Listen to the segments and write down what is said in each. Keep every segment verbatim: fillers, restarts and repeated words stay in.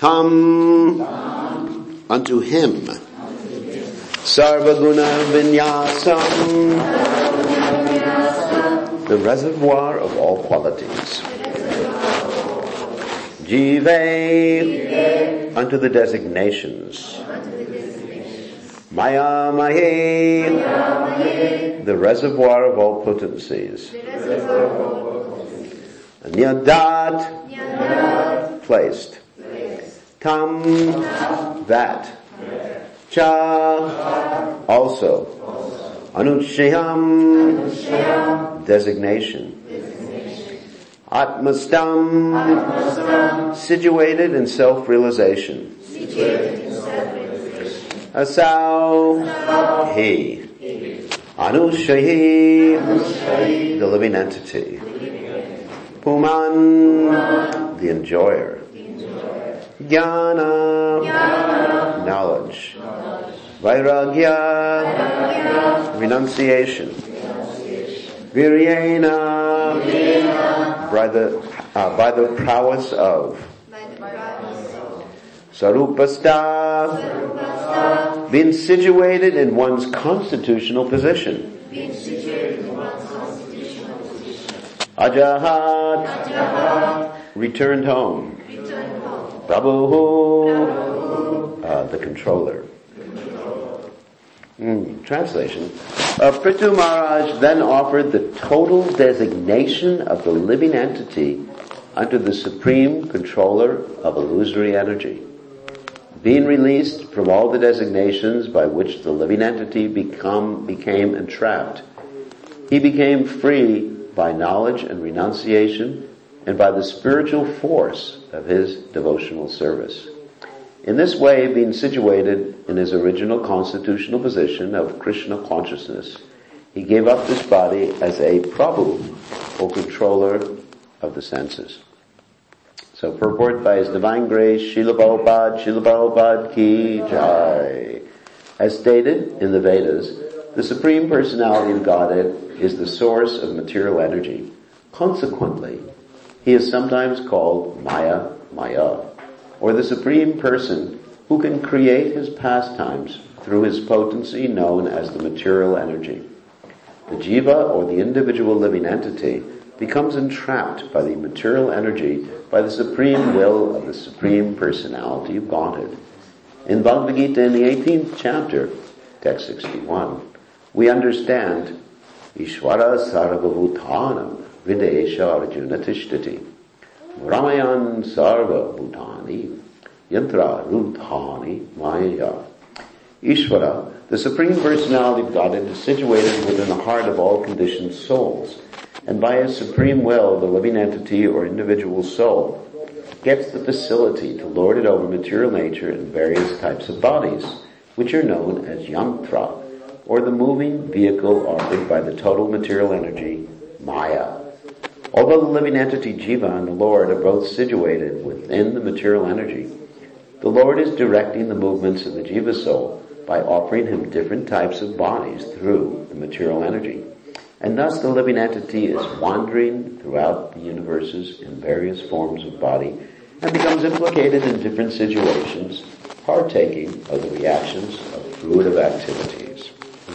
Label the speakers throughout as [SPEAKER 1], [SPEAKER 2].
[SPEAKER 1] Tam, unto him, Sarvaguna Vinyasam, the reservoir of all qualities. Jive, unto the designations. Maya Mahe, the reservoir of all potencies. Nyadat, placed. Tam, that. Cha, also. Anushayam, designation. Atmastam, situated in self-realization. Asau, he. Anushahi, the living entity. Puman, the enjoyer. Jnana, knowledge. Vairagya, renunciation. Viryena, by the, uh, by the prowess of. Sarupasta, being situated in one's constitutional position. Ajahat, returned home. Prabhu, uh, the controller. Mm, translation. Uh, Prithu Maharaj then offered the total designation of the living entity unto the supreme controller of illusory energy. Being released from all the designations by which the living entity become, became entrapped, he became free by knowledge and renunciation and by the spiritual force of his devotional service. In this way, being situated in his original constitutional position of Krishna consciousness, he gave up this body as a Prabhu, or controller of the senses. So purport by His Divine Grace, Srila Prabhupada, Srila Prabhupada ki jai. As stated in the Vedas, the Supreme Personality of Godhead is the source of material energy. Consequently, he is sometimes called Maya Maya, or the Supreme Person who can create his pastimes through his potency known as the material energy. The jiva, or the individual living entity, becomes entrapped by the material energy by the supreme will of the Supreme Personality of Godhead. In Bhagavad Gita, in the eighteenth chapter, text sixty-one, we understand Ishvara Sarvabhutanam Videsha Arjuna Tishtati Ramayan Sarva Bhutani Yantra Rudhani Maya. Ishvara, the Supreme Personality of Godhead, is situated within the heart of all conditioned souls, and by his supreme will, the living entity or individual soul gets the facility to lord it over material nature in various types of bodies, which are known as yantra, or the moving vehicle offered by the total material energy, Maya. Although the living entity Jiva and the Lord are both situated within the material energy, the Lord is directing the movements of the Jiva soul by offering him different types of bodies through the material energy. And thus the living entity is wandering throughout the universes in various forms of body and becomes implicated in different situations, partaking of the reactions of fruitive activities.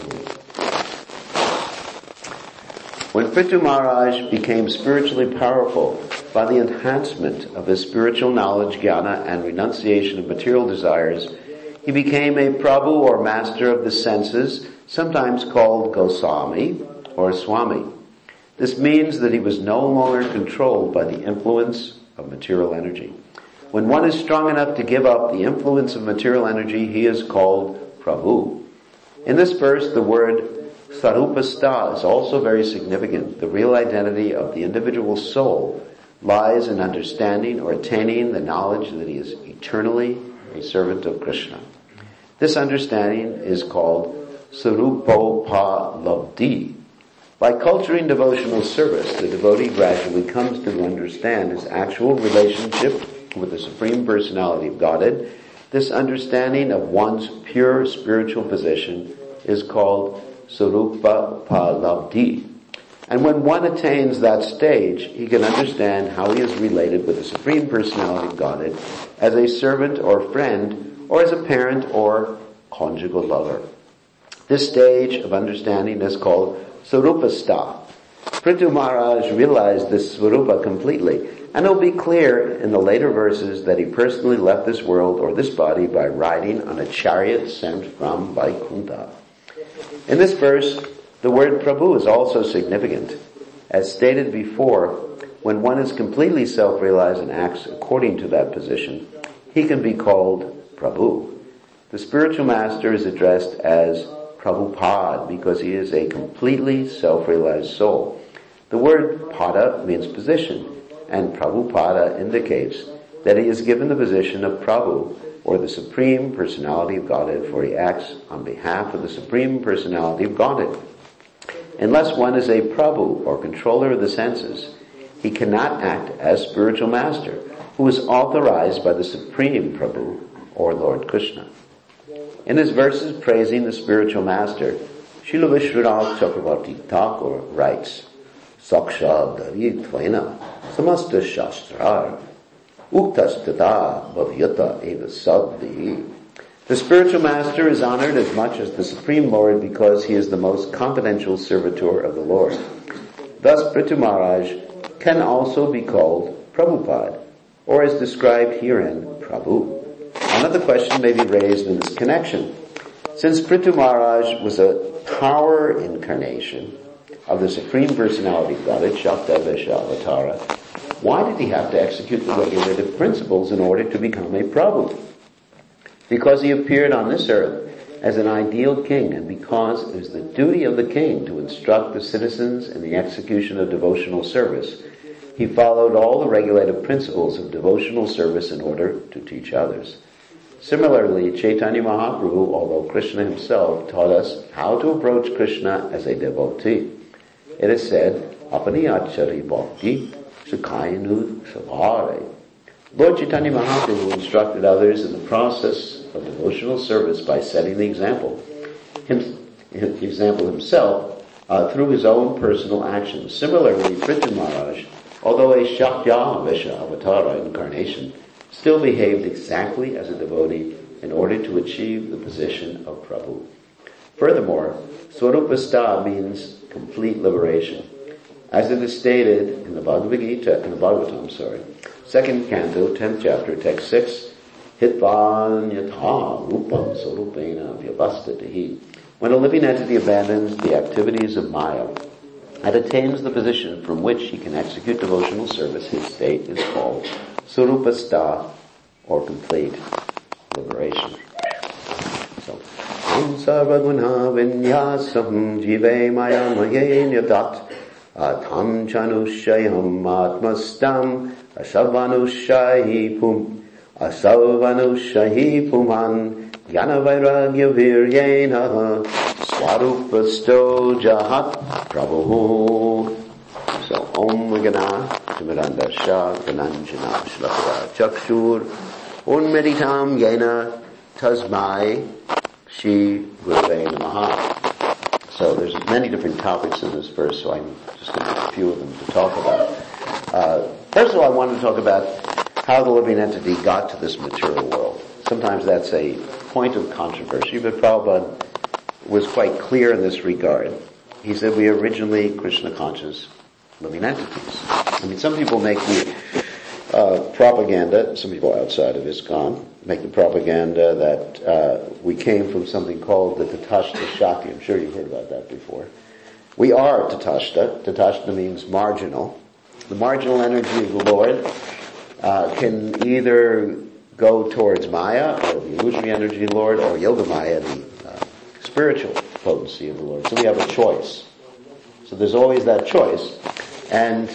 [SPEAKER 1] When Prithu Maharaj became spiritually powerful by the enhancement of his spiritual knowledge, jnana, and renunciation of material desires, he became a Prabhu, or master of the senses, sometimes called Goswami or Swami. This means that he was no longer controlled by the influence of material energy. When one is strong enough to give up the influence of material energy, he is called Prabhu. In this verse, the word Sarupasta is also very significant. The real identity of the individual soul lies in understanding or attaining the knowledge that he is eternally a servant of Krishna. This understanding is called Sarupopalabdhi. By culturing devotional service, the devotee gradually comes to understand his actual relationship with the Supreme Personality of Godhead. This understanding of one's pure spiritual position is called Sarupopalabdhi. And when one attains that stage, he can understand how he is related with the Supreme Personality of Godhead as a servant or friend, or as a parent or conjugal lover. This stage of understanding is called Sarupastha. Prithu Maharaj realized this Swarupa completely, and it will be clear in the later verses that he personally left this world or this body by riding on a chariot sent from Vaikuntha. In this verse, the word Prabhu is also significant. As stated before, when one is completely self-realized and acts according to that position, he can be called Prabhu. The spiritual master is addressed as Prabhupada because he is a completely self-realized soul. The word pada means position, and Prabhupada indicates that he is given the position of Prabhu, or the Supreme Personality of Godhead, for he acts on behalf of the Supreme Personality of Godhead. Unless one is a Prabhu, or controller of the senses, he cannot act as spiritual master, who is authorized by the Supreme Prabhu, or Lord Krishna. In his verses praising the spiritual master, Srila Vishwanath Chakravarti Thakur writes, Saksha Dari Tvena Samasta Shastrar Uktastata Bhavyata Eva Sadhi. The spiritual master is honored as much as the Supreme Lord because he is the most confidential servitor of the Lord. Thus Prithu Maharaj can also be called Prabhupada, or as described herein, Prabhu. Another question may be raised in this connection. Since Prithu Maharaj was a power incarnation of the Supreme Personality of Godhead, Shakta-Vesha Avatara, why did he have to execute the regulative principles in order to become a Prabhu? Because he appeared on this earth as an ideal king, and because it is the duty of the king to instruct the citizens in the execution of devotional service, he followed all the regulative principles of devotional service in order to teach others. Similarly, Chaitanya Mahaprabhu, although Krishna himself, taught us how to approach Krishna as a devotee. It is said, Apaniyachari Bhakti Sukhayanu Savare. Lord Chaitanya Mahaprabhu instructed others in the process of devotional service by setting the example. Him, the example himself uh, through his own personal actions. Similarly, Prithu Maharaj, although a Shakya-Vesha Avatara incarnation, still behaved exactly as a devotee in order to achieve the position of Prabhu. Furthermore, Swarupastha means complete liberation. As it is stated in the Bhagavad Gita, in the Bhagavatam, sorry, second canto, tenth chapter, text six, Hitvan yatha rupam sarupena vyavastatihi. When a living entity abandons the activities of Maya and attains the position from which he can execute devotional service, his state is called Surupastha, or complete liberation. So, Am sarvaguna vinyasam jive maya maye nyadat atam chanushayam atmastam asavanushyahi pum asavanushyahi puman yana vairagya viryena swarupasto jahat prabhu. So, Om Gana, Timiranda Shah, Gananjana, Shlakara, Chakshur, Unmeditam Yena, Tasmai, Shi, Gurve Namaha. So there's many different topics in this verse, so I'm just going to pick a few of them to talk about. Uh, first of all, I wanted to talk about how the living entity got to this material world. Sometimes that's a point of controversy, but Prabhupada was quite clear in this regard. He said we are originally Krishna conscious living entities. I mean, some people make the uh, propaganda, some people outside of ISKCON make the propaganda that uh, we came from something called the Tatashta Shakti. I'm sure you've heard about that before. We are Tatashta. Tatashta means marginal. The marginal energy of the Lord uh, can either go towards Maya, or the illusory energy of the Lord, or Yoga Maya, the uh, spiritual potency of the Lord. So we have a choice. So there's always that choice. And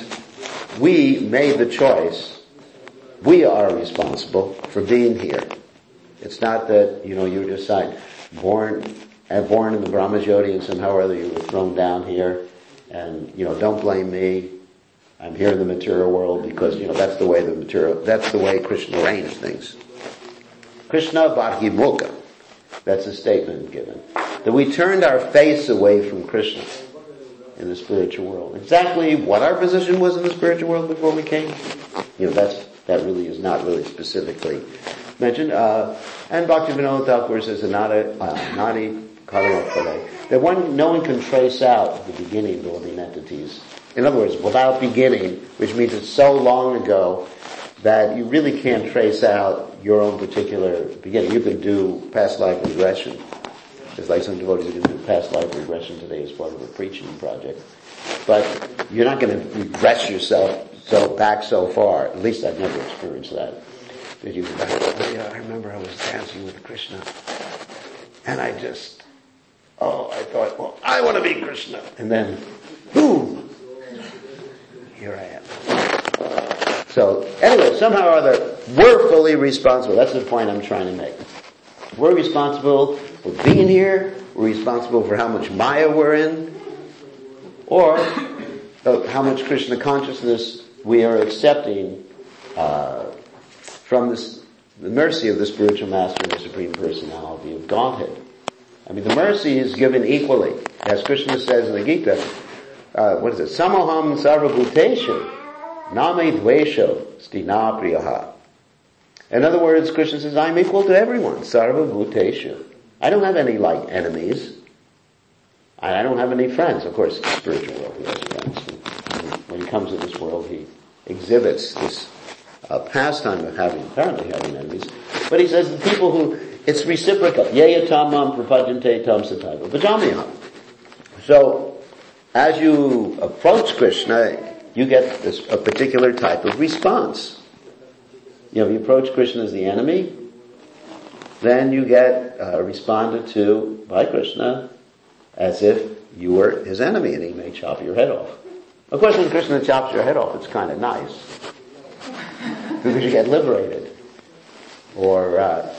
[SPEAKER 1] we made the choice. We are responsible for being here. It's not that, you know, you were just like born, and born in the Brahmajyoti and somehow or other you were thrown down here and, you know, don't blame me. I'm here in the material world because, you know, that's the way the material, that's the way Krishna arranged things. Krishna Bhakti-mukha. That's a statement given. That we turned our face away from Krishna. in the spiritual world. Exactly what our position was in the spiritual world before we came, you know, that's, that really is not really specifically mentioned. Uh, and Bhaktivinoda Thakur says, Anadi, uh, Nadi Kalamapale, that one, no one can trace out the beginning of the living entities. In other words, without beginning, which means it's so long ago that you really can't trace out your own particular beginning. You can do past life regression. It's like some devotees are going to do past life regression today as part of a preaching project. But you're not going to regress yourself so back so far. At least I've never experienced that. That you go back, oh yeah, I remember I was dancing with Krishna. And I just, oh, I thought, well, I want to be Krishna. And then, boom, here I am. So, anyway, somehow or other, we're fully responsible. That's the point I'm trying to make. We're responsible for being here. We're responsible for how much Maya we're in. Or uh, how much Krishna consciousness we are accepting uh, from this, the mercy of the spiritual master and the Supreme Personality of Godhead. I mean, the mercy is given equally. As Krishna says in the Gita, uh, what is it? Samoham sarvabhuteshu name dvesho stina priyaha. In other words, Krishna says, I'm equal to everyone. Sarvabhuteshu. I don't have any, like, enemies. I don't have any friends. Of course, in the spiritual world he has friends. And when he comes to this world, he exhibits this uh, pastime of having, apparently having enemies. But he says the people who, it's reciprocal. Yeya tamam prapajante tam sataiva bhajamiham. So, as you approach Krishna, you get this, a particular type of response. You know, if you approach Krishna as the enemy, then you get uh, responded to by Krishna as if you were his enemy and he may chop your head off. Of course, when Krishna chops your head off, it's kind of nice. Because you get liberated. Or, uh,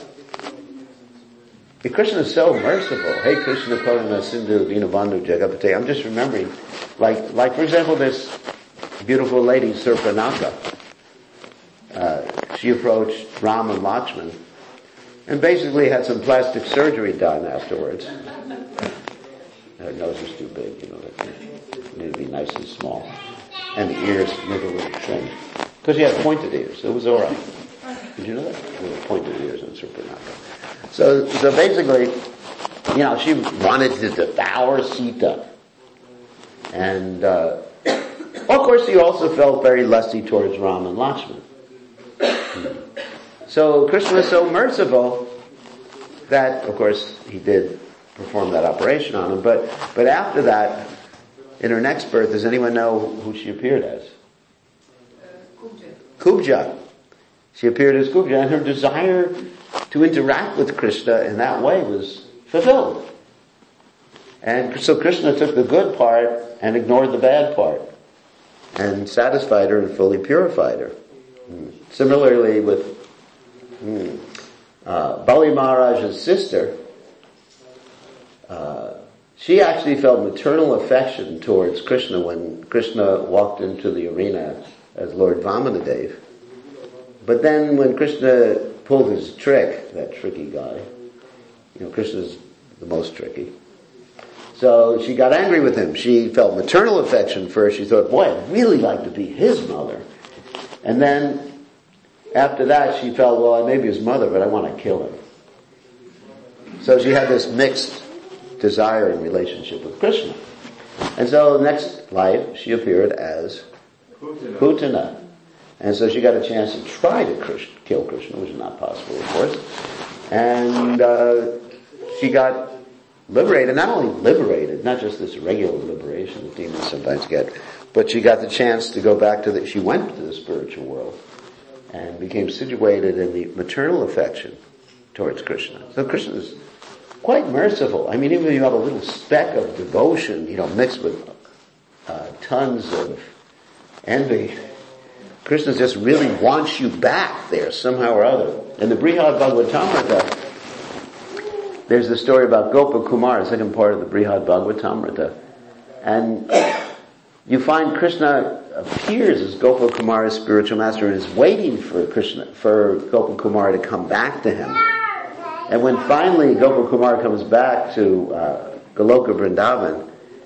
[SPEAKER 1] Krishna is so merciful. Hey Krishna Karuna Sindhu Dinabandhu Jagapate. I'm just remembering, like, like for example, this beautiful lady, Surpanaka. Uh, she approached Ram and Lakshman and basically had some plastic surgery done afterwards. Her nose was too big, you know, it needed to be nice and small. And the ears never were trimmed. Because she had pointed ears, so it was alright. Did you know that? There were pointed ears in Surpanaka. So, so basically, you know, she wanted to devour Sita. And, uh, of course she also felt very lusty towards Ram and Lakshman. So Krishna was so merciful that, of course, he did perform that operation on him. But, but after that, in her next birth, does anyone know who she appeared as?
[SPEAKER 2] Uh, Kubja.
[SPEAKER 1] Kubja. She appeared as Kubja, and her desire to interact with Krishna in that way was fulfilled. And so Krishna took the good part and ignored the bad part, and satisfied her and fully purified her. Mm. Similarly with mm, uh, Bali Maharaj's sister, uh, she actually felt maternal affection towards Krishna when Krishna walked into the arena as Lord Vamanadev. But then when Krishna pulled his trick, that tricky guy, you know, Krishna's the most tricky. So she got angry with him. She felt maternal affection first. She thought, boy, I'd really like to be his mother. And then after that she felt, well, I may be his mother, but I want to kill him. So she had this mixed desire and relationship with Krishna. And so next life she appeared as Putana. And so she got a chance to try to Krishna, kill Krishna, which is not possible, of course. And uh, she got liberated, not only liberated, not just this regular liberation that demons sometimes get, but she got the chance to go back to the, she went to the spiritual world and became situated in the maternal affection towards Krishna. So Krishna is quite merciful. I mean, even if you have a little speck of devotion, you know, mixed with uh, tons of envy, Krishna just really wants you back there somehow or other. In the Brihad Bhagavatamrita, there's the story about Gopa Kumar, the second part of the Brihad Bhagavatamrita. And you find Krishna appears as Gopa Kumar's spiritual master and is waiting for Krishna, for Gopa Kumar to come back to him. And when finally Gopa Kumar comes back to uh, Goloka Vrindavan,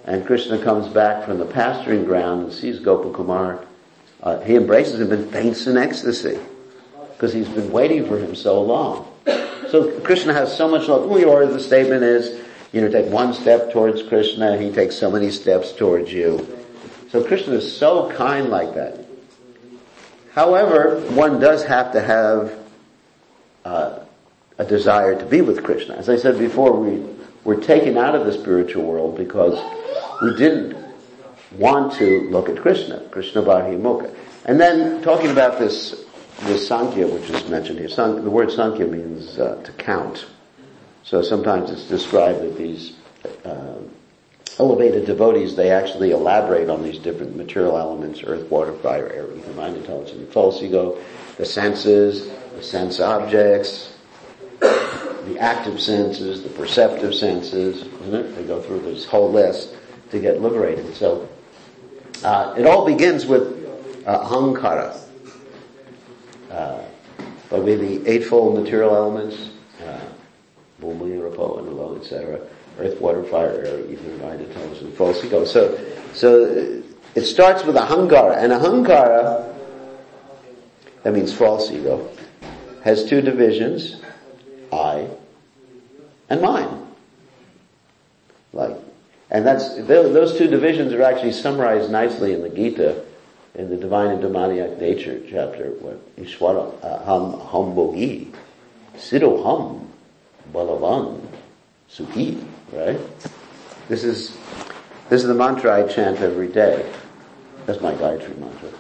[SPEAKER 1] and Krishna comes back from the pasturing ground and sees Gopakumar, uh, he embraces him and faints in ecstasy because he's been waiting for him so long. So Krishna has so much love. Or the statement is, you know, take one step towards Krishna, he takes so many steps towards you. So Krishna is so kind like that. However, one does have to have uh, a desire to be with Krishna. As I said before, we were taken out of the spiritual world because we didn't want to look at Krishna, Krishna Bhakti-mukha. And then talking about this this Sankhya, which is mentioned here, San, the word Sankhya means uh, to count. So sometimes it's described that these uh, elevated devotees, they actually elaborate on these different material elements, earth, water, fire, air, ether, mind, intelligence, and false ego, the senses, the sense objects, the active senses, the perceptive senses, isn't it? They go through this whole list to get liberated. So uh, it all begins with uh, ahankara. Uh, but with the eightfold material elements, uh, Bhumi, Rapo, and Alo, et cetera, earth, water, fire, air, ether, mind, intelligence, and false ego. So, so it starts with ahankara, and ahankara, that means false ego, has two divisions, I and mine. Like, and that's, those two divisions are actually summarized nicely in the Gita, in the Divine and Demoniac Nature chapter, where Ishwara ham ham bogi, siddho ham balavan sukhi, right? This is, this is the mantra I chant every day. That's my Gayatri mantra.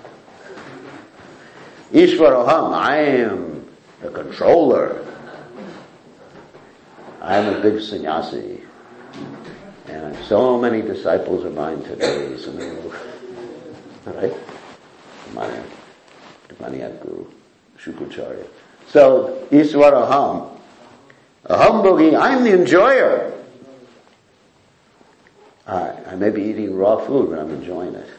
[SPEAKER 1] Ishwaroham, I am the controller. I am a big sannyasi. And so many disciples of mine today. So many, right? Demoniac Guru, Shukracharya. So, Ishwaroham. Aham Bhogi, I'm the enjoyer. I, I may be eating raw food, but I'm enjoying it.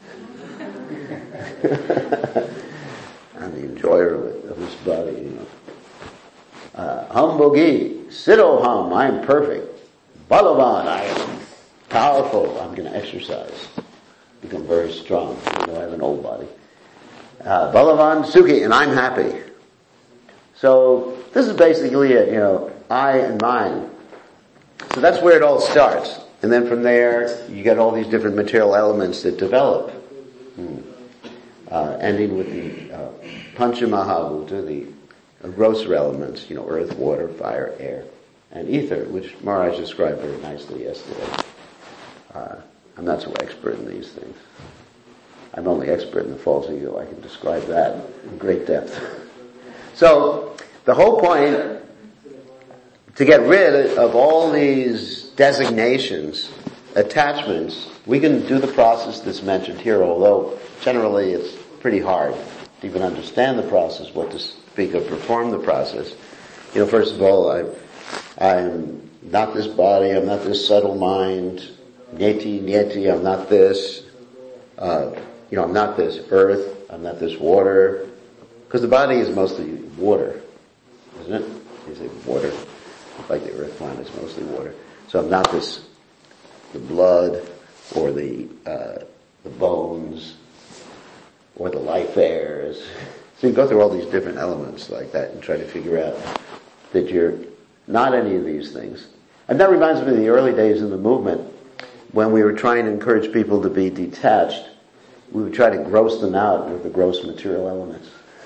[SPEAKER 1] I'm the enjoyer of, it, of this body, you know. Uh, Ham Bhogi, Siddhoham, I am perfect. Balavan, I am powerful. I'm going to exercise, become very strong. You know, I have an old body. Uh, Balavan Sukhi, and I'm happy. So this is basically it, you know, I and mine. So that's where it all starts. And then from there, you get all these different material elements that develop. Hmm. Uh, ending with the uh, Panchamahabhuta, the uh, grosser elements, you know, earth, water, fire, air, and ether, which Maharaj described very nicely yesterday. Uh, I'm not so expert in these things. I'm only expert in the false ego. I can describe that in great depth. So, the whole point, to get rid of all these designations, attachments, we can do the process that's mentioned here, although generally it's pretty hard to even understand the process, what to speak of perform the process. You know, first of all, I, I'm not this body, I'm not this subtle mind, nyeti, nyeti, I'm not this, uh, you know, I'm not this earth, I'm not this water, because the body is mostly water, isn't it? You say water, like the earth planet is mostly water. So I'm not this, the blood, or the, uh, the bones, or the life airs. So you go through all these different elements like that and try to figure out that you're not any of these things. And that reminds me of the early days in the movement when we were trying to encourage people to be detached. We would try to gross them out with the gross material elements.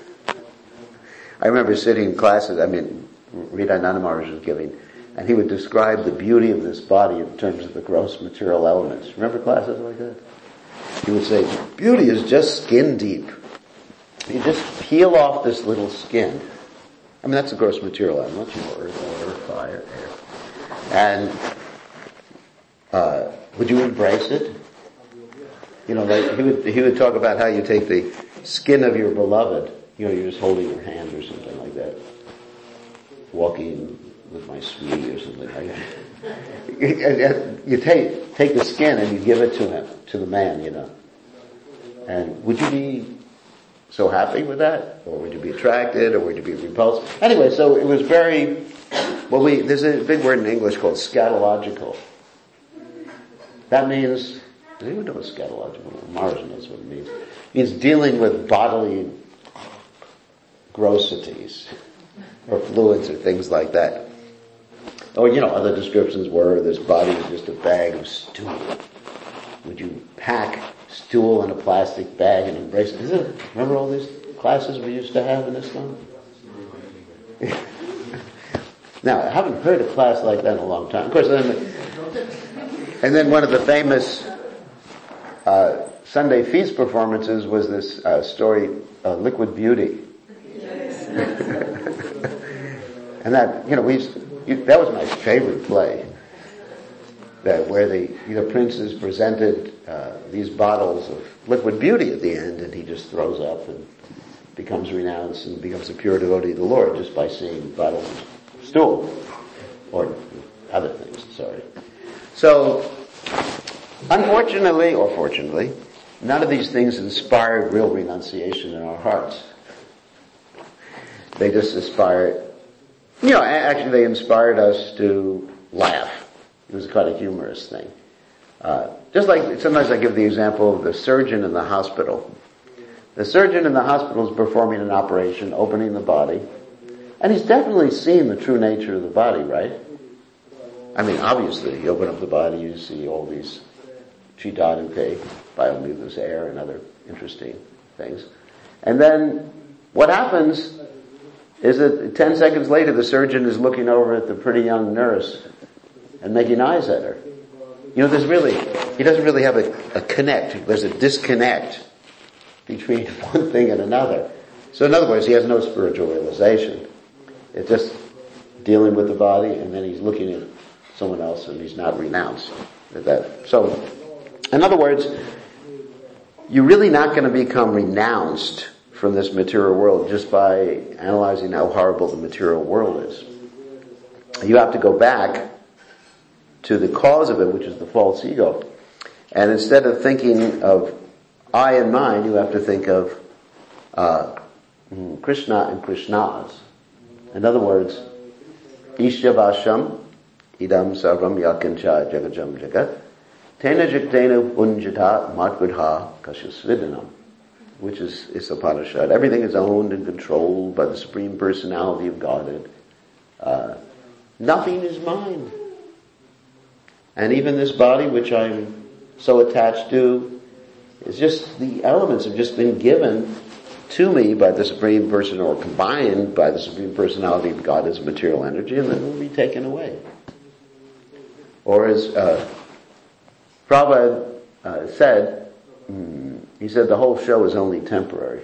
[SPEAKER 1] I remember sitting in classes, I mean, Hridayananda Maharaj was giving, and he would describe the beauty of this body in terms of the gross material elements. Remember classes like that? He would say, beauty is just skin deep. You just peel off this little skin. I mean, that's a gross material element, you know, earth, water, fire, air. And, uh, would you embrace it? You know, like he would, he would talk about how you take the skin of your beloved, you know, you're just holding your hand or something like that. Walking with my sweetie or something like that. You take, take the skin and you give it to him, to the man, you know. And would you be so happy with that? Or would you be attracted? Or would you be repulsed? Anyway, so it was very, well we, there's a big word in English called scatological. That means, does anyone know what scatological? Mars knows what it means. It means dealing with bodily grossities or fluids or things like that. Or, you know, other descriptions were this body is just a bag of stool. Would you pack stool in a plastic bag and embrace it? Is it? Remember all these classes we used to have in Islam? Now, I haven't heard a class like that in a long time. Of course, then, and then one of the famous uh, Sunday feast performances was this uh, story, uh, Liquid Beauty. And that, you know, we used, you, that was my favorite play. That where the the princes presented uh, these bottles of liquid beauty at the end, and he just throws up and becomes renounced and becomes a pure devotee of the Lord just by seeing bottles of stool or other things. Sorry. So, unfortunately or fortunately, none of these things inspired real renunciation in our hearts. They just inspired, you know, actually they inspired us to laugh. It was quite a humorous thing. Uh, just like sometimes I give the example of the surgeon in the hospital. The surgeon in the hospital is performing an operation, opening the body, and he's definitely seen the true nature of the body, right? I mean, obviously, you open up the body, you see all these chitaduke, biomucus air, and other interesting things. And then what happens is that ten seconds later, the surgeon is looking over at the pretty young nurse and making eyes at her. You know, there's really, he doesn't really have a, a connect. There's a disconnect between one thing and another. So in other words, he has no spiritual realization. It's just dealing with the body, and then he's looking at someone else, and he's not renounced. That. So, in other words, you're really not going to become renounced from this material world just by analyzing how horrible the material world is. You have to go back to the cause of it, which is the false ego. And instead of thinking of I and mine, you have to think of uh, Krishna and Krishnas. In other words, Ishyavasham idam sarvam yakancha jagajam jagat tena jiktena unjata matvidha kashasvidanam, which is Upanishad. Everything is owned and controlled by the Supreme Personality of Godhead. Uh, nothing is mine. And even this body, which I'm so attached to, is just, the elements have just been given to me by the Supreme Person, or combined by the Supreme Personality of God as material energy, and then will be taken away. Or as uh, Prabhupada uh, said, hmm, he said the whole show is only temporary.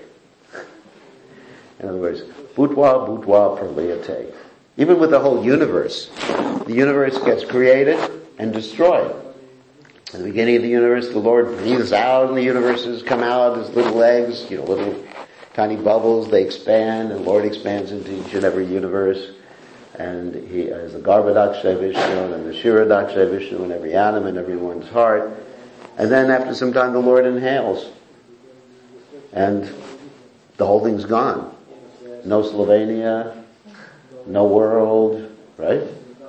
[SPEAKER 1] In other words, bhutva bhutva praliyate. Even with the whole universe, the universe gets created and destroyed. At the beginning of the universe, the Lord breathes out, and the universes come out as little eggs, you know, little tiny bubbles. They expand, and the Lord expands into each and every universe. And He has the Garbhodaksha Vishnu and the Kshirodaksha Vishnu in every atom in everyone's heart. And then after some time, the Lord inhales, and the whole thing's gone. No Slovenia, no world, right?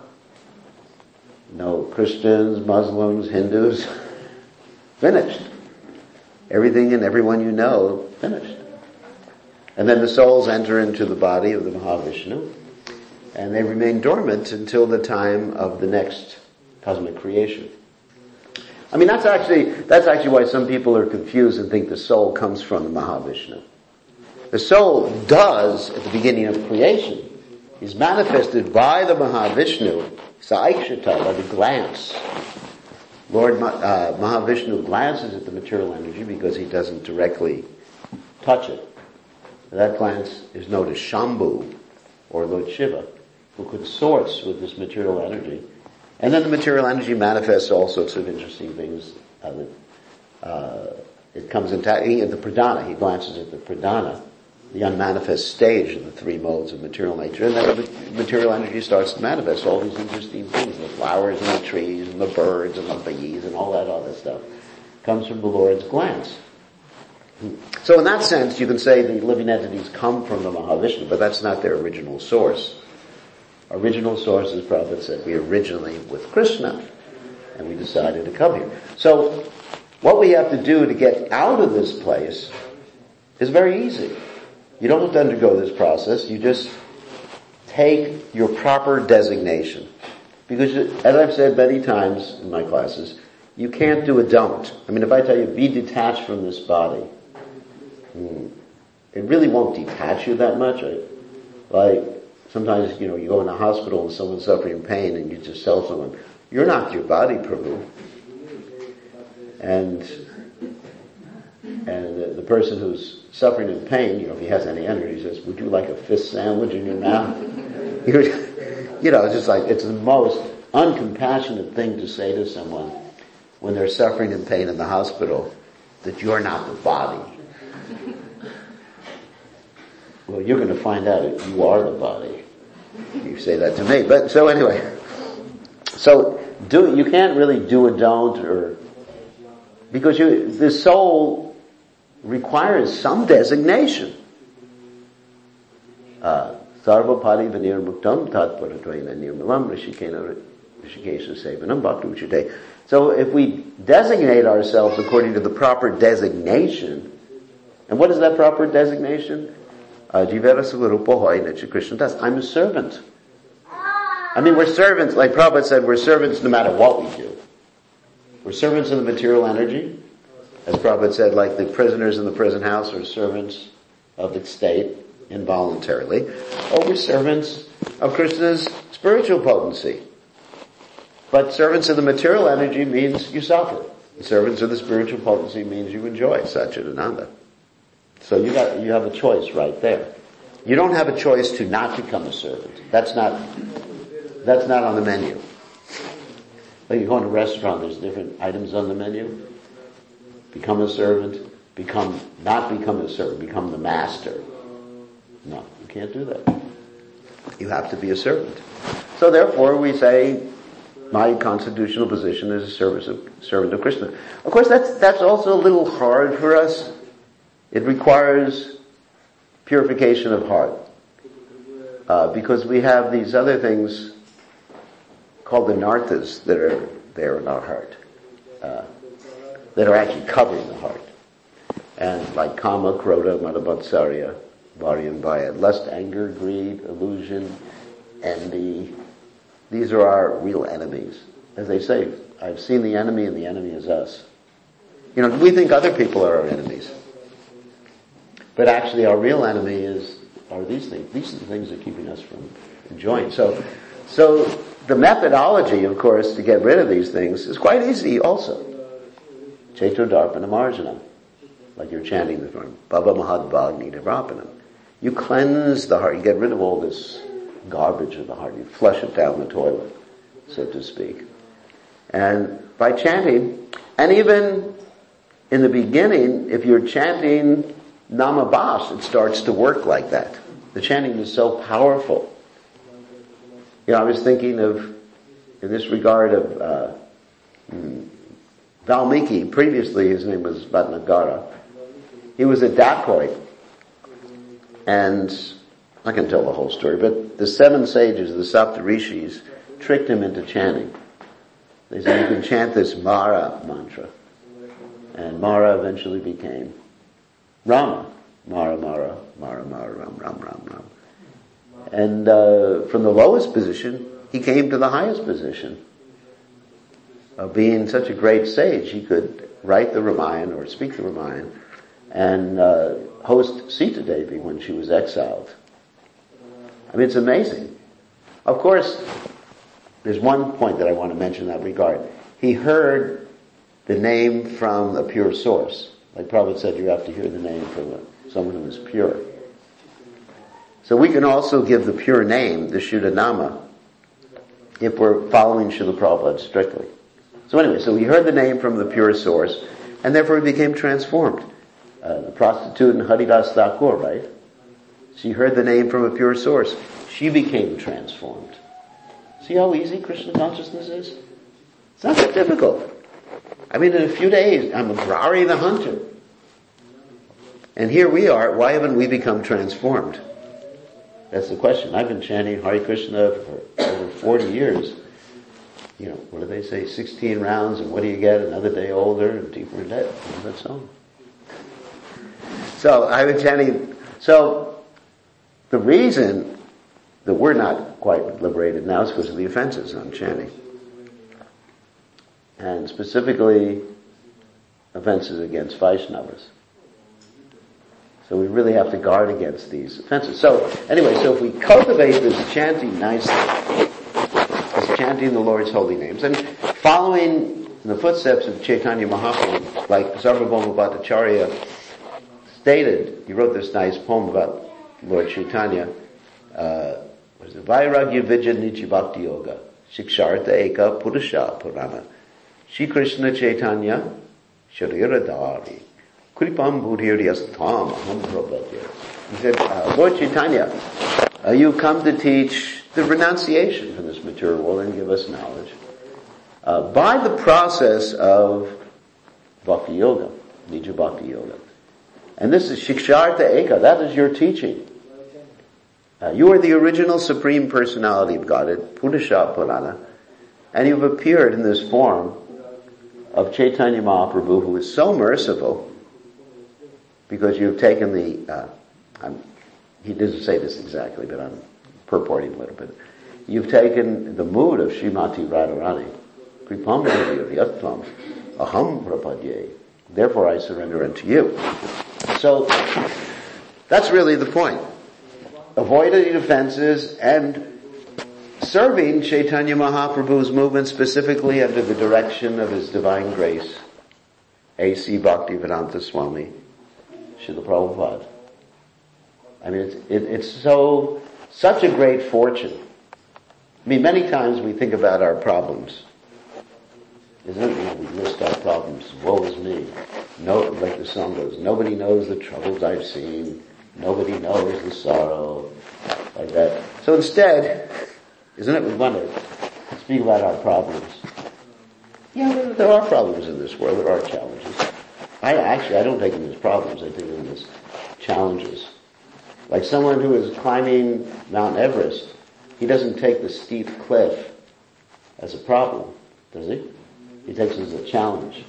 [SPEAKER 1] No Christians, Muslims, Hindus. Finished. Everything and everyone you know, finished. And then the souls enter into the body of the Mahavishnu, and they remain dormant until the time of the next cosmic creation. I mean, that's actually, that's actually why some people are confused and think the soul comes from the Mahavishnu. The soul does at the beginning of creation. Is manifested by the Mahavishnu, Saikshata, by the glance. Lord uh, Mahavishnu glances at the material energy because he doesn't directly touch it. That glance is known as Shambhu, or Lord Shiva, who consorts with this material energy. And then the material energy manifests all sorts of interesting things. Uh, uh, it comes into the pradhana. He glances at the pradhana, the unmanifest stage of the three modes of material nature, and then the material energy starts to manifest all these interesting things, the flowers and the trees and the birds and the bees and all that other stuff. Comes from the Lord's glance. So in that sense, you can say the living entities come from the Mahavishnu, but that's not their original source. Original source, as Prabhupada said, we originally with Krishna. And we decided to come here. So, what we have to do to get out of this place is very easy. You don't have to undergo this process. You just take your proper designation. Because, as I've said many times in my classes, you can't do a don't. I mean, if I tell you, be detached from this body, hmm, it really won't detach you that much. Right? Like, sometimes, you know, you go in a hospital and someone's suffering pain and you just tell someone, you're not your body, Prabhu. And, and the, the person who's suffering in pain, you know, if he has any energy, says, would you like a fish sandwich in your mouth? You know, it's just like, it's the most uncompassionate thing to say to someone when they're suffering in pain in the hospital, that you're not the body. Well, you're going to find out if you are the body. You say that to me. But, so anyway. So, do, you can't really do a don't or, because you, the soul requires some designation. Uh, Sarvapadi Vanir Muktam Tatparatvaina Nirmalam Rishikena Rishikesha Sevanam Bhakti Uchite. So if we designate ourselves according to the proper designation, and what is that proper designation? Jivera Savarupa Hoy Necha Krishna Das. I'm a servant. I mean, we're servants, like Prabhupada said, we're servants no matter what we do. We're servants of the material energy. As Prabhupada said, like the prisoners in the prison house are servants of the state involuntarily. Or we're servants of Krishna's spiritual potency. But servants of the material energy means you suffer. Servants of the spiritual potency means you enjoy Satchidananda. So you got, you have a choice right there. You don't have a choice to not become a servant. That's not, that's not on the menu. Like you go in a restaurant, there's different items on the menu. Become a servant, become, not become a servant, become the master. No, you can't do that. You have to be a servant. So therefore we say, my constitutional position is a service of, servant of Krishna. Of course that's, that's also a little hard for us. It requires purification of heart. Uh, because we have these other things called the narthas that are there in our heart. Uh, that are actually covering the heart. And like kama, krodha, madabhatsarya, bari and bhaya, lust, anger, greed, illusion, envy. These are our real enemies. As they say, I've seen the enemy and the enemy is us. You know, we think other people are our enemies. But actually our real enemy is, are these things. These are the things that are keeping us from enjoying. So, so the methodology, of course, to get rid of these things is quite easy also. Chaito Darpana Marjanam. Like you're chanting the form. Bhava Mahadbhagni Nirapanam. You cleanse the heart. You get rid of all this garbage of the heart. You flush it down the toilet, so to speak. And by chanting, and even in the beginning, if you're chanting Namabhas, it starts to work like that. The chanting is so powerful. You know, I was thinking of, in this regard of, uh, hmm, Valmiki. Previously his name was Vatnagara. He was a dacoit. And I can tell the whole story, but the seven sages, the Saptarishis, tricked him into chanting. They said, you can chant this Mara mantra. And Mara eventually became Rama. Mara, Mara, Mara, Mara, Ram, Ram, Ram, Ram. And uh, from the lowest position, he came to the highest position. Of being such a great sage, he could write the Ramayana or speak the Ramayana and uh, host Sita Devi when she was exiled. I mean, it's amazing. Of course, there's one point that I want to mention in that regard. He heard the name from a pure source. Like Prabhupada said, you have to hear the name from a, someone who is pure. So we can also give the pure name, the Shuddhanama, if we're following Srila Prabhupada strictly. So anyway, so he heard the name from the pure source, and therefore he became transformed. Uh, the prostitute in Haridas Thakur, right? She heard the name from a pure source. She became transformed. See how easy Krishna consciousness is? It's not that difficult. I mean, in a few days, I'm a Brahari the hunter. And here we are, why haven't we become transformed? That's the question. I've been chanting Hare Krishna for over forty years. you know, what do they say? sixteen rounds, and what do you get? Another day older and deeper in debt. What was that song? So I was chanting. So the reason that we're not quite liberated now is because of the offenses I'm chanting, and specifically offenses against Vaishnavas. So we really have to guard against these offenses. So anyway, so if we cultivate this chanting nicely, this chanting the Lord's holy names, and following in the footsteps of Chaitanya Mahaprabhu, like Sarvabhauma Bhattacharya stated, he wrote this nice poem about Lord Chaitanya, uh, what is it? Vairagya Vijaya Nichi Bhakti Yoga, Shikshartha Eka Purusha Purana, Shri Krishna Chaitanya Shariradari, Kripam Bhuriryastham Aham Prabhadya. He said, uh, Lord Chaitanya, uh, you come to teach the renunciation from this material world and give us knowledge uh, by the process of Bhakti Yoga, Nija Bhakti Yoga. And this is Shikshartha Eka, that is your teaching. Uh, you are the original Supreme Personality of Godhead, Purusha Purana, and you've appeared in this form of Chaitanya Mahaprabhu, who is so merciful, because you've taken the, uh, I'm, he doesn't say this exactly, but I'm purporting a little bit. You've taken the mood of Srimati Radharani, Kripam Bhuriryastham Aham Prapadye. Therefore I surrender unto you. So, that's really the point. Avoiding offenses and serving Chaitanya Mahaprabhu's movement specifically under the direction of His Divine Grace, A C Bhaktivedanta Swami, Srila Prabhupada. I mean, it's, it, it's so, such a great fortune. I mean, many times we think about our problems. Isn't it? You know, we list our problems. Woe is me. No, like the song goes, nobody knows the troubles I've seen. Nobody knows the sorrow. Like that. So instead, isn't it, we want to speak about our problems. Yeah, there, there are problems in this world. There are challenges. I actually, I don't take them as problems. I take them as challenges. Like someone who is climbing Mount Everest, he doesn't take the steep cliff as a problem, does he? He takes it as a challenge.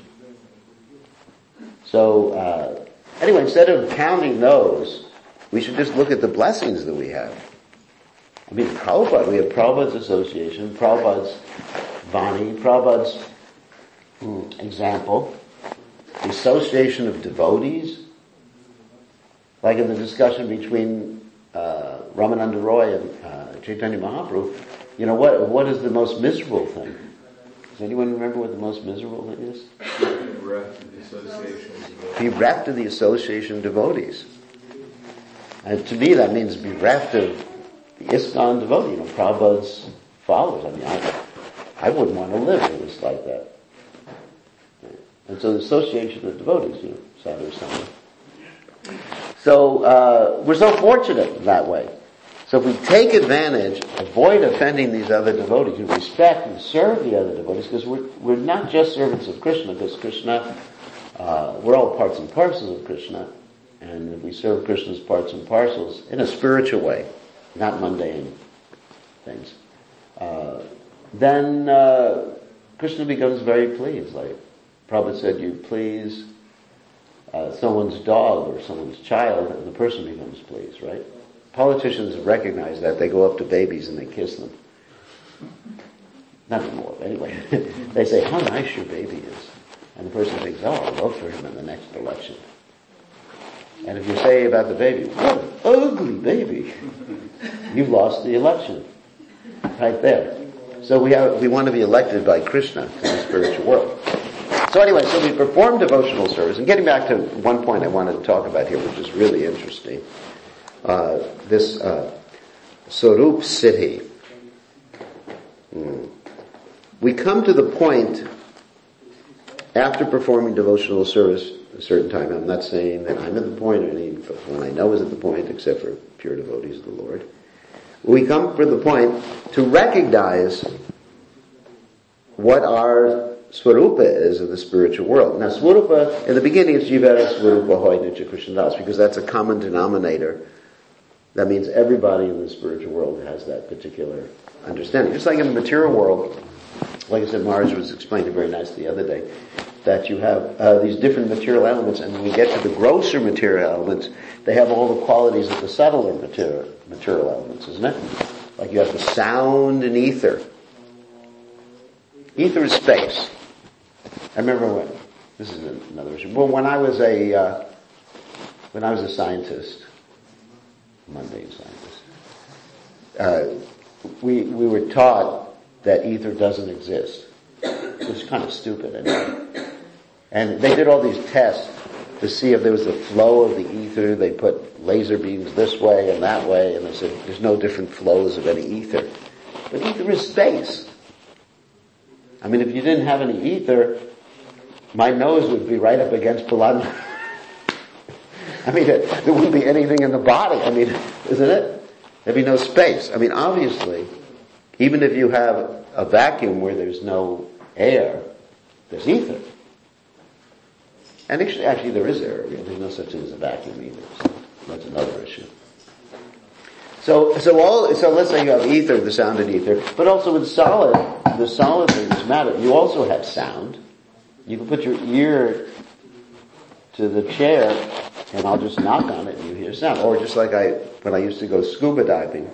[SPEAKER 1] So, uh, anyway, instead of counting those, we should just look at the blessings that we have. I mean, Prabhupada, we have Prabhupada's association, Prabhupada's Vani, Prabhupada's mm, example, the association of devotees, like in the discussion between uh, Ramananda Roy and uh, Chaitanya Mahaprabhu, you know, what what is the most miserable thing? Does anyone remember what the most miserable thing is?
[SPEAKER 3] Be bereft of the association of devotees.
[SPEAKER 1] Be bereft of the association of devotees. And to me that means bereft of the ISKCON devotee, you know, Prabhupada's followers. I mean, I, I wouldn't want to live if it was like that. And so the association of devotees, you know, sadhu sangha. So, uh, we're so fortunate in that way. So if we take advantage, avoid offending these other devotees, we respect and serve the other devotees, because we're, we're not just servants of Krishna, because Krishna, uh, we're all parts and parcels of Krishna, and if we serve Krishna's parts and parcels in a spiritual way, not mundane things, uh, then uh, Krishna becomes very pleased. Like Prabhupada said, you please uh, someone's dog or someone's child, and the person becomes pleased, right? Politicians recognize that. They go up to babies and they kiss them. Not anymore, but anyway. They say, how nice your baby is. And the person thinks, oh, I'll vote for him in the next election. And if you say about the baby, what an ugly baby, you've lost the election. Right there. So we have, we want to be elected by Krishna to the spiritual world. So anyway, so we perform devotional service. And getting back to one point I wanted to talk about here, which is really interesting. Uh, this uh, Swarup Siddhi. Mm. We come to the point after performing devotional service a certain time. I'm not saying that I'm at the point, or anyone I know is at the point, except for pure devotees of the Lord. We come to the point to recognize what our Swarupa is in the spiritual world. Now, Swarupa, in the beginning, it's Jivara Swarupa Hoy Nitya Krishna Das, because that's a common denominator. That means everybody in the spiritual world has that particular understanding. Just like in the material world, like I said, Mars was explaining very nicely the other day, that you have uh, these different material elements, and when we get to the grosser material elements, they have all the qualities of the subtler material, material elements, isn't it? Like you have the sound and ether. Ether is space. I remember when, this is another issue, well, when I was a, uh, when I was a scientist, mundane scientist, uh, we, we were taught that ether doesn't exist. Which is kind of stupid, I know. And they did all these tests to see if there was the flow of the ether. They put laser beams this way and that way, and they said there's no different flows of any ether. But ether is space. I mean, if you didn't have any ether, my nose would be right up against blood. I mean, there wouldn't be anything in the body. I mean, isn't it? There'd be no space. I mean, obviously, even if you have a vacuum where there's no air, there's ether. And actually, actually there is air. There's no such thing as a vacuum either. So that's another issue. So, so all, so let's say you have ether, the sound and ether, but also with solid, the solid things matter. You also have sound. You can put your ear to the chair, and I'll just knock on it and you hear sound. Or just like I, when I used to go scuba diving,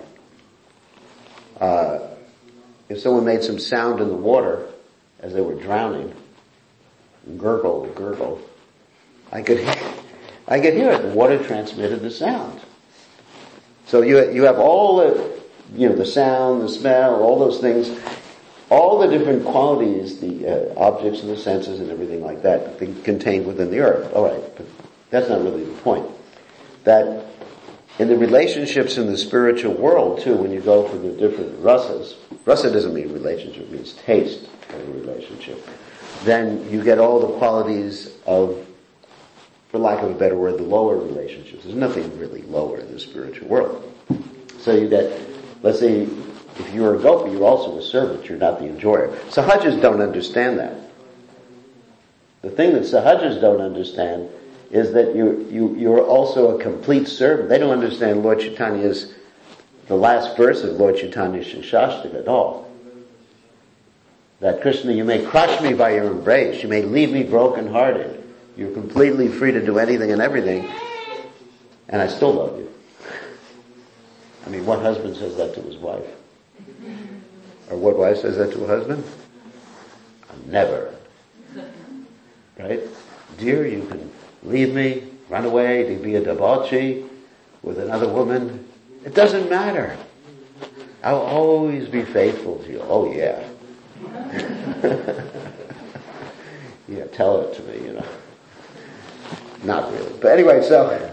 [SPEAKER 1] uh, if someone made some sound in the water as they were drowning, gurgle, gurgle, I could, I could hear it. The water transmitted the sound. So you you have all the, you know, the sound, the smell, all those things, all the different qualities, the uh, objects of the senses and everything like that contained within the earth. All right, but that's not really the point. That in the relationships in the spiritual world too, when you go for the different rasas, rasa doesn't mean relationship, it means taste of a relationship. Then you get all the qualities of, for lack of a better word, the lower relationships. There's nothing really lower in the spiritual world. So you get, let's say, if you're a gopi, you're also a servant, you're not the enjoyer. Sahajas don't understand that. The thing that Sahajas don't understand is that you, you, you're also a complete servant. They don't understand Lord Chaitanya's, the last verse of Lord Chaitanya's Shastaka at all. That Krishna, you may crush me by your embrace, you may leave me broken-hearted, you're completely free to do anything and everything, and I still love you. I mean, what husband says that to his wife? Or what wife says that to a husband? Never. Right? Dear, you can leave me, run away, to be a debauchee with another woman. It doesn't matter. I'll always be faithful to you. Oh yeah. Yeah, tell it to me, you know. Not really. But anyway, so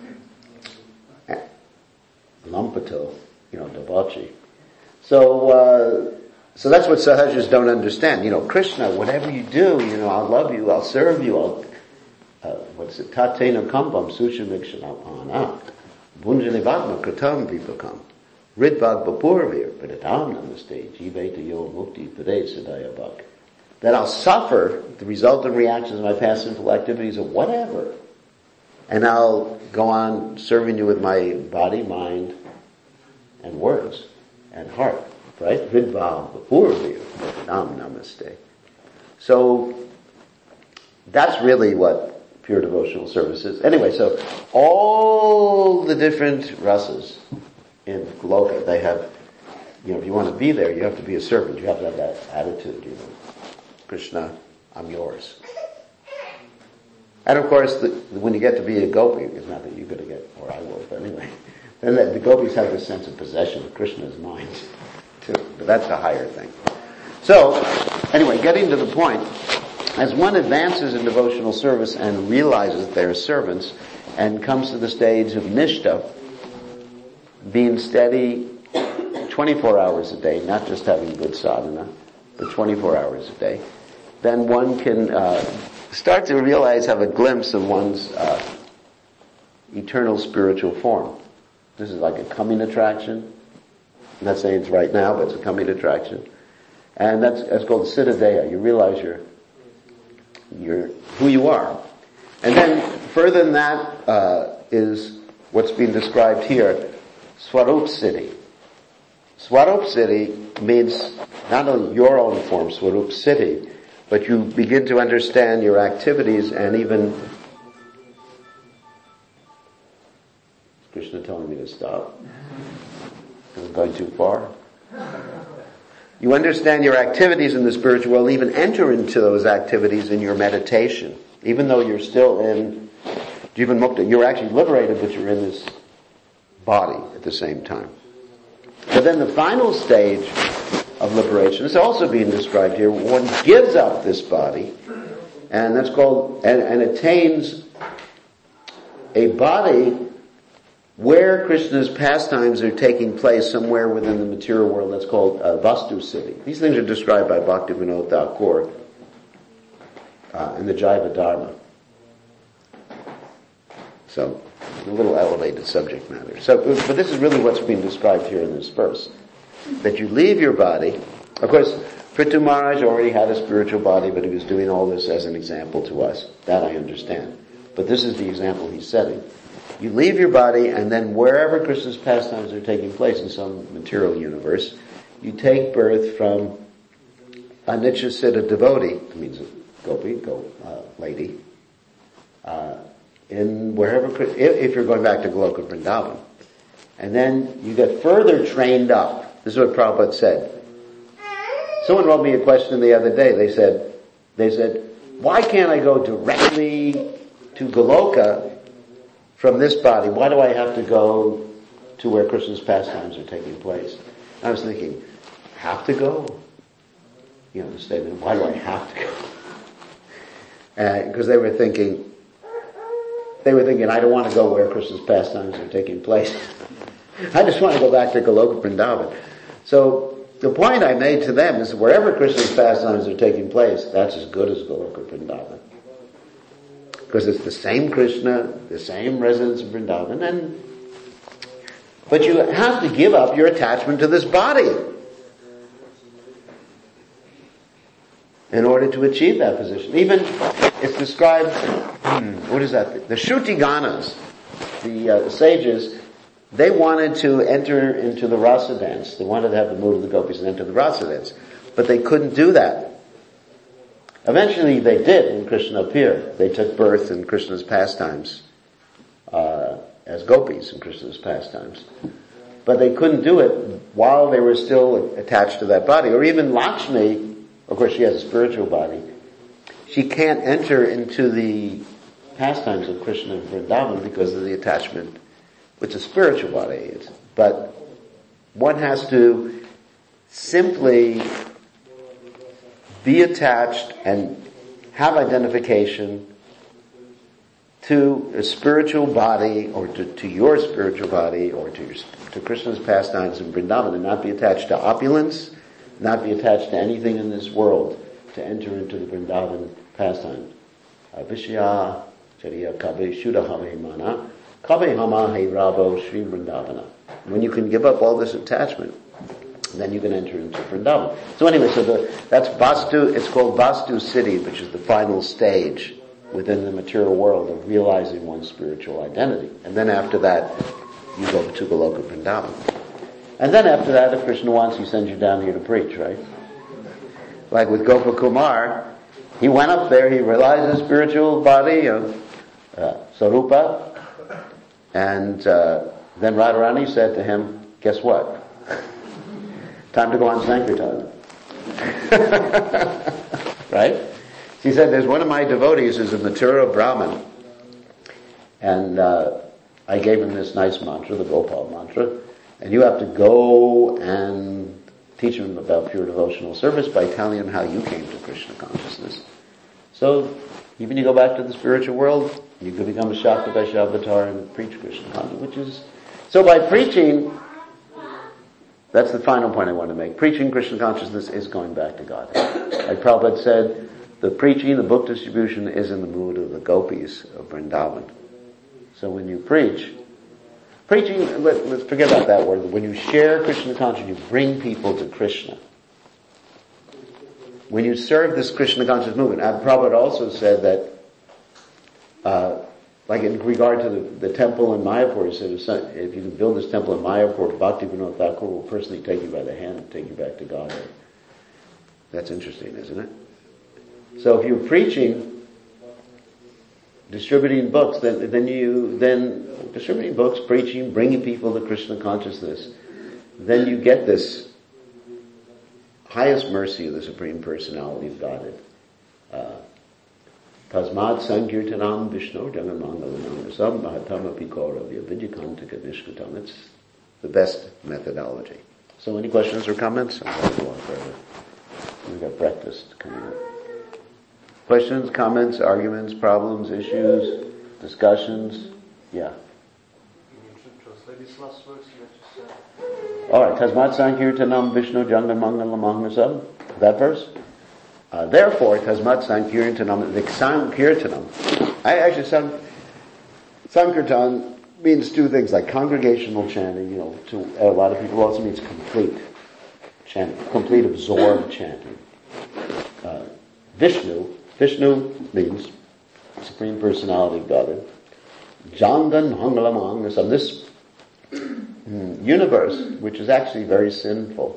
[SPEAKER 1] Lampato, you know, debauchee. So, uh, so that's what Sahajas don't understand. You know, Krishna, whatever you do, you know, I'll love you, I'll serve you, I'll, uh, what's it? Tatena kampam sushamikshanapana. Bunjalivagma kratam vipakam. Ridvag bapurvir, padatam namaste, jiveta yo mukti pade sadaya bhak. That I'll suffer the resultant reactions of my past sinful activities or whatever. And I'll go on serving you with my body, mind, and words, and heart. Right? Ridvag bapurvir, padatam namaste. So, that's really what pure devotional service is. Anyway, so all the different rasas in Goloka, they have, you know, if you want to be there, you have to be a servant. You have to have that attitude, you know. Krishna, I'm yours. And of course, the, when you get to be a gopi, it's not that you're going to get, or I will, but anyway, then the, the gopis have this sense of possession of Krishna's mind, too. But that's a higher thing. So, anyway, getting to the point, as one advances in devotional service and realizes they're servants, and comes to the stage of nishta, being steady twenty-four hours a day, not just having good sadhana, but twenty-four hours a day, then one can uh, start to realize, have a glimpse of one's uh, eternal spiritual form. This is like a coming attraction. I'm not saying it's right now, but it's a coming attraction. And that's, that's called Siddhadeha. You realize you're, you're who you are. And then further than that uh, is what's being described here, Swarup Siddhi. Swarup Siddhi means not only your own form, Swarup Siddhi, but you begin to understand your activities and even... Krishna telling me to stop. I'm going too far. You understand your activities in the spiritual world, even enter into those activities in your meditation. Even though you're still in Jivan Mukta, you're actually liberated, but you're in this body at the same time. But then the final stage of liberation is also being described here. One gives up this body, and that's called, and, and attains a body where Krishna's pastimes are taking place somewhere within the material world. That's called uh, Vastu Siddhi. These things are described by Bhaktivinoda Thakur uh, in the Jaiva Dharma. So, a little elevated subject matter. So, but this is really what's being described here in this verse. That you leave your body. Of course, Prithu Maharaj already had a spiritual body, but he was doing all this as an example to us. That I understand. But this is the example he's setting. You leave your body, and then wherever Krishna's pastimes are taking place in some material universe, you take birth from a Nityasiddha devotee, that means a gopi, go, uh, lady, uh, in wherever, if, if you're going back to Goloka Vrindavan. And then you get further trained up. This is what Prabhupada said. Someone wrote me a question the other day. They said, they said, why can't I go directly to Goloka from this body? Why do I have to go to where Krishna's pastimes are taking place? I was thinking, have to go? You know, the statement, why do I have to go? Because uh, they were thinking, they were thinking, I don't want to go where Krishna's pastimes are taking place. I just want to go back to Goloka Vrindavan. So the point I made to them is wherever Krishna's pastimes are taking place, that's as good as Goloka Vrindavan. Because it's the same Krishna, the same residents of Vrindavan, and but you have to give up your attachment to this body in order to achieve that position. Even it's described, hmm, what is that? The Shruti Ganas, the uh, sages, they wanted to enter into the rasa dance. They wanted to have the mood of the gopis and enter the rasa dance, but they couldn't do that. Eventually they did when Krishna appeared. They took birth in Krishna's pastimes, uh, as gopis in Krishna's pastimes. But they couldn't do it while they were still attached to that body. Or even Lakshmi, of course she has a spiritual body, she can't enter into the pastimes of Krishna and Vrindavan because of the attachment with the spiritual body. But one has to simply be attached and have identification to a spiritual body, or to, to your spiritual body, or to your, to Krishna's pastimes in Vrindavan, and not be attached to opulence, not be attached to anything in this world, to enter into the Vrindavan pastimes. Vishya chariya kabe shuddha mana kabe hama he ravo shri Vrindavana. When you can give up all this attachment, then you can enter into Vrindavan. So anyway, so the, that's Vastu, it's called Vastu Siddhi, which is the final stage within the material world of realizing one's spiritual identity. And then after that, you go to Goloka Vrindavan. And then after that, if Krishna wants, he sends you down here to preach, right? Like with Gopakumar, he went up there, he realized his spiritual body of uh, Sarupa, and uh, then Radharani said to him, guess what? Time to go on Sankirtan. Right? She said, there's one of my devotees who's a Mathura Brahmin, and uh, I gave him this nice mantra, the Gopal mantra, and you have to go and teach him about pure devotional service by telling him how you came to Krishna consciousness. So, even you go back to the spiritual world, you could become a Shakta Vaishyavatar and preach Krishna consciousness, which is, so by preaching, that's the final point I want to make. Preaching Krishna consciousness is going back to God. Like Prabhupada said, the preaching, the book distribution is in the mood of the gopis of Vrindavan. So when you preach, preaching, let, let's forget about that word. When you share Krishna consciousness, you bring people to Krishna. When you serve this Krishna conscious movement, Prabhupada also said that uh, like in regard to the, the temple in Mayapur, he said, if you can build this temple in Mayapur, Bhaktivinoda Thakur will personally take you by the hand and take you back to God. That's interesting, isn't it? So if you're preaching, distributing books, then, then you, then distributing books, preaching, bringing people to Krishna consciousness, then you get this highest mercy of the Supreme Personality of Godhead. Tasmad Sankirtanam Vishnu Jangamangalanam Sam Mahatama Pikoravya Vidyakantaka Nishkatam. It's the best methodology. So any questions or comments? I'm going to go on further. We've got breakfast coming up. Questions, comments, arguments, problems, issues, discussions? Yeah. Alright, Tasmat Sankirtanam Vishnu Jangamangalamangmasam. That verse? Uh, therefore, Tasmat Sankirtanam, the Sankirtanam. I actually, San, Sankirtan means two things, like congregational chanting, you know, to a lot of people. Also means complete chanting, complete absorbed chanting. Uh, Vishnu, Vishnu means Supreme Personality of Godhead. Jangan Mangalamangmasam, this universe, which is actually very sinful.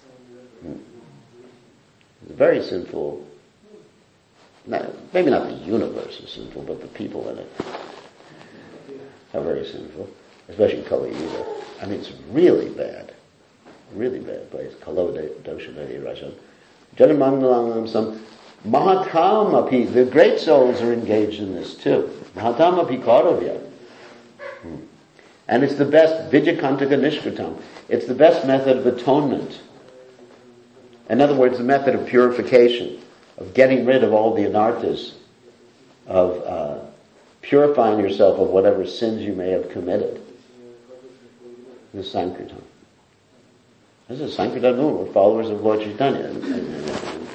[SPEAKER 1] It's very sinful. Not, maybe not the universe is sinful, but the people in it are very sinful, especially Kali Yuga. I mean, it's really bad, really bad place. Kalo Doshavedi Rajan. Janamangalangamsam. Mahatamapi, the great souls are engaged in this too. Mahatamapi Karavya. And it's the best, Vidyakantaka Nishkatam. It's the best method of atonement. In other words, the method of purification, of getting rid of all the anarthas, of uh, purifying yourself of whatever sins you may have committed. This is Sankirtan. This is Sankirtan movement. We're followers of Lord Chaitanya. And, and,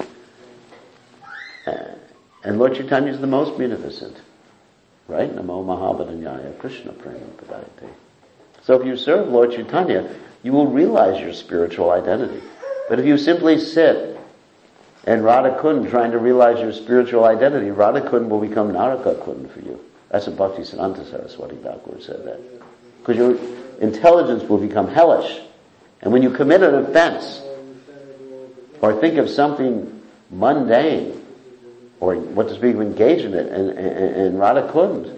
[SPEAKER 1] and, and Lord Chaitanya is the most munificent. Right? Namo Mahabharanyaya Krishna Prema Padayate. So if you serve Lord Chaitanya, you will realize your spiritual identity. But if you simply sit and Radha Kund trying to realize your spiritual identity, Radha Kund will become Naraka Kund for you. That's what Bhakti Siddhanta Saraswati Thakur said that. Because your intelligence will become hellish. And when you commit an offense, or think of something mundane, or what to speak of engage in it, and, and, and Radha Kund,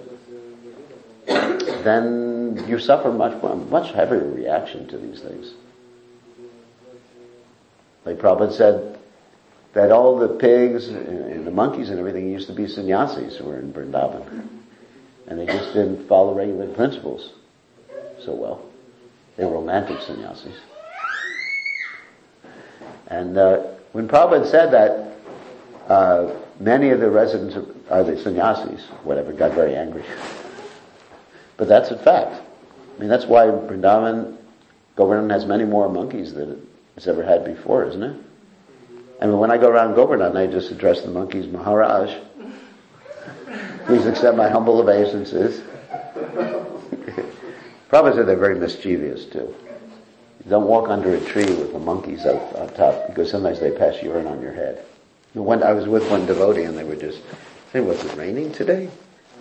[SPEAKER 1] then you suffer much, much heavier reaction to these things. Like Prabhupada said, that all the pigs and the monkeys and everything used to be sannyasis who were in Vrindavan. And they just didn't follow regular principles so well. They were romantic sannyasis. And uh, when Prabhupada said that, uh, many of the residents of, are the sannyasis, whatever, got very angry. But that's a fact. I mean, that's why Vrindavan, Govardhan has many more monkeys than it's ever had before, isn't it? I mean, when I go around Govardhan, I just address the monkeys, Maharaj, please accept my humble obeisances. Prabhupada said they're very mischievous too. You don't walk under a tree with the monkeys up on top, because sometimes they pass urine on your head. One, I was with one devotee and they were just saying, was it raining today?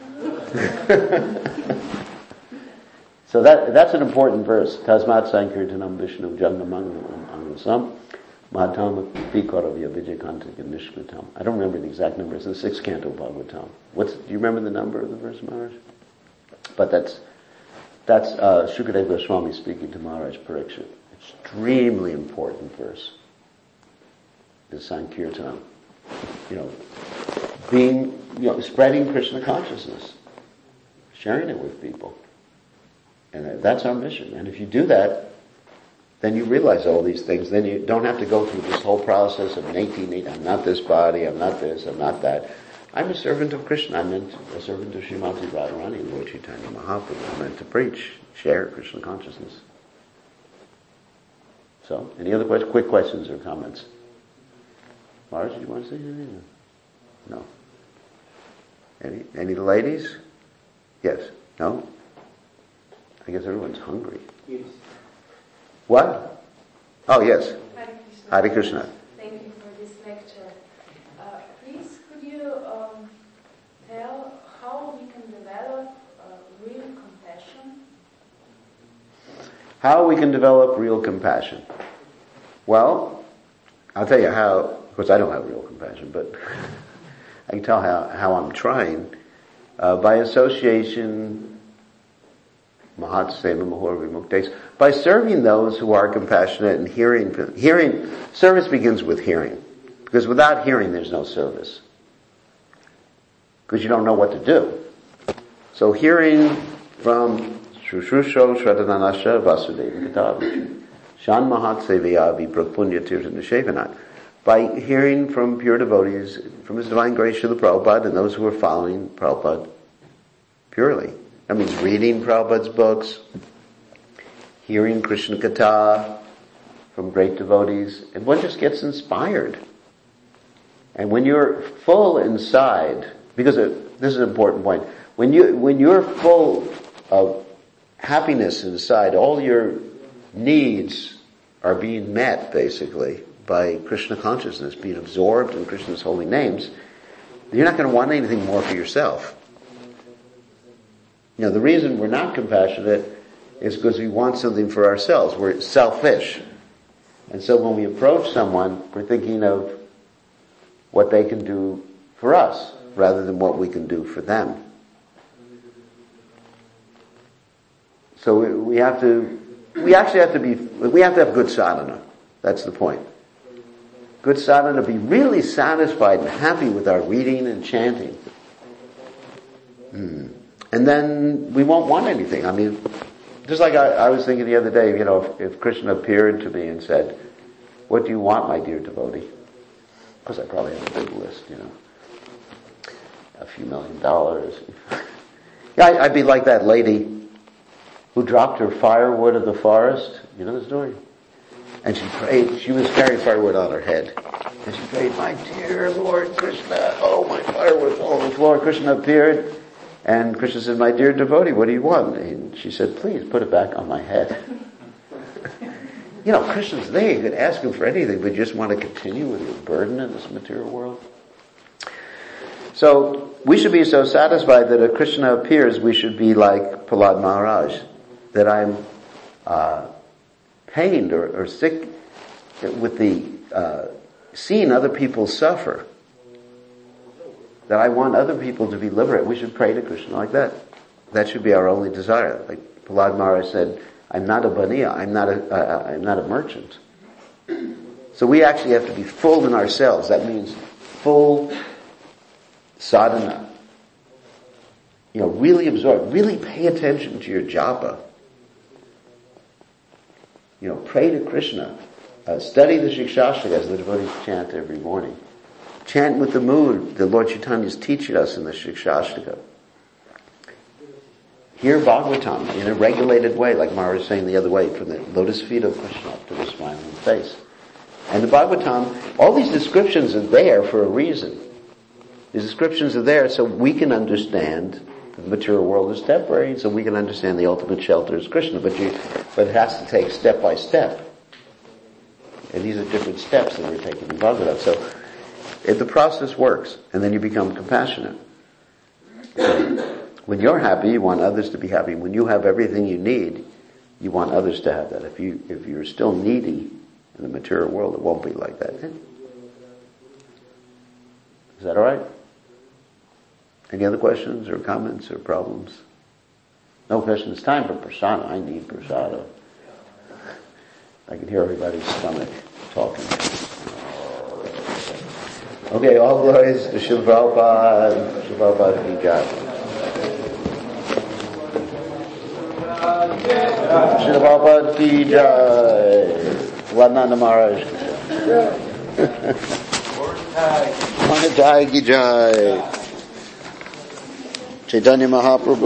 [SPEAKER 1] So that that's an important verse. Tasmat Sankirtanam Vishnu Jangamangalam Mahatama Pikoravya Vidyakantaka Nishkatam. I don't remember the exact number. It's the sixth canto of Bhagavatam. What's, do you remember the number of the verse, Maharaj? But that's that's uh, Shukadeva Goswami speaking to Maharaj Parikshit. Extremely important verse. The Sankirtanam. You know, being, you know, spreading Krishna consciousness, sharing it with people. And that's our mission. And if you do that, then you realize all these things. Then you don't have to go through this whole process of making, I'm not this body, I'm not this, I'm not that. I'm a servant of Krishna. I'm meant a servant of Srimati Radharani, Lord Chaitanya Mahaprabhu. I'm meant to preach, share Krishna consciousness. So, any other questions? Quick questions or comments? Marge, do you want to say anything? No. Any any ladies? Yes. No? I guess everyone's hungry.
[SPEAKER 4] Yes.
[SPEAKER 1] What? Oh, yes.
[SPEAKER 2] Hare Krishna.
[SPEAKER 1] Hare Krishna.
[SPEAKER 2] Thank you for this lecture. Uh, please, could you um, tell how we can develop
[SPEAKER 1] How we can develop real compassion? Well, I'll tell you how. Of course, I don't have real compassion, but I can tell how, how I'm trying. Uh, by association, Mahat Seva Mahor Vimuktes, by serving those who are compassionate and hearing, hearing, service begins with hearing. Because without hearing, there's no service. Because you don't know what to do. So hearing from Shushrusho Shradananasha Vasudeva Katav, Shan Mahat Sevaya Viprakpunya Tirthanashevanat. By hearing from pure devotees, from His Divine Grace Srila Prabhupada and those who are following Prabhupada purely. That means reading Prabhupada's books, hearing Krishna Katha from great devotees, and one just gets inspired. And when you're full inside, because it, this is an important point, when you when you're full of happiness inside, all your needs are being met, basically, by Krishna consciousness, being absorbed in Krishna's holy names, you're not going to want anything more for yourself. You know, the reason we're not compassionate is because we want something for ourselves. We're selfish. And so when we approach someone, we're thinking of what they can do for us, rather than what we can do for them. So we, we have to, we actually have to be, we have to have good sadhana. That's the point. Good sadhana, be really satisfied and happy with our reading and chanting. Hmm. And then we won't want anything. I mean, just like I, I was thinking the other day, you know, if, if Krishna appeared to me and said, "What do you want, my dear devotee?" Because I probably have a big list, you know. A few million dollars. Yeah, I, I'd be like that lady who dropped her firewood in the forest. You know the story? And she prayed, she was carrying firewood on her head. And she prayed, "My dear Lord Krishna, oh, my firewood fell on the floor." Krishna appeared, and Krishna said, "My dear devotee, what do you want?" And she said, "Please put it back on my head." You know, Krishna's there, you could ask him for anything, but you just want to continue with your burden in this material world. So, we should be so satisfied that if Krishna appears, we should be like Prahlad Maharaj, that I'm uh, pained or, or sick with the uh, seeing other people suffer, that I want other people to be liberated. We should pray to Krishna like that. That should be our only desire. Like Prahlad Maharaj said, "I'm not a baniya, I'm not a, uh, I'm not a merchant." So we actually have to be full in ourselves. That means full sadhana. You know, really absorb, really pay attention to your japa. You know, pray to Krishna. Uh, study the Shikshashtaka as the devotees chant every morning. Chant with the mood that Lord Chaitanya is teaching us in the Shikshashtaka. Hear Bhagavatam in a regulated way, like Mara was saying the other way, from the lotus feet of Krishna up to the smiling face. And the Bhagavatam, all these descriptions are there for a reason. These descriptions are there so we can understand the material world is temporary, so we can understand the ultimate shelter is Krishna. But you, but it has to take step by step. And these are different steps that we're taking in Bhagavatam. So if the process works, and then you become compassionate. When you're happy, you want others to be happy. When you have everything you need, you want others to have that. If you if you're still needy in the material world, it won't be like that. Is that all right? Any other questions or comments or problems? No questions. It's time for prasada. I need prasada. I can hear everybody's stomach talking. Okay, all glories to Srila Prabhupada. Srila Prabhupada ki jai. Srila Prabhupada ki jai. Vadnanda Maharaj ki jai. Manajai ki jai. Chaitanya Mahaprabhu.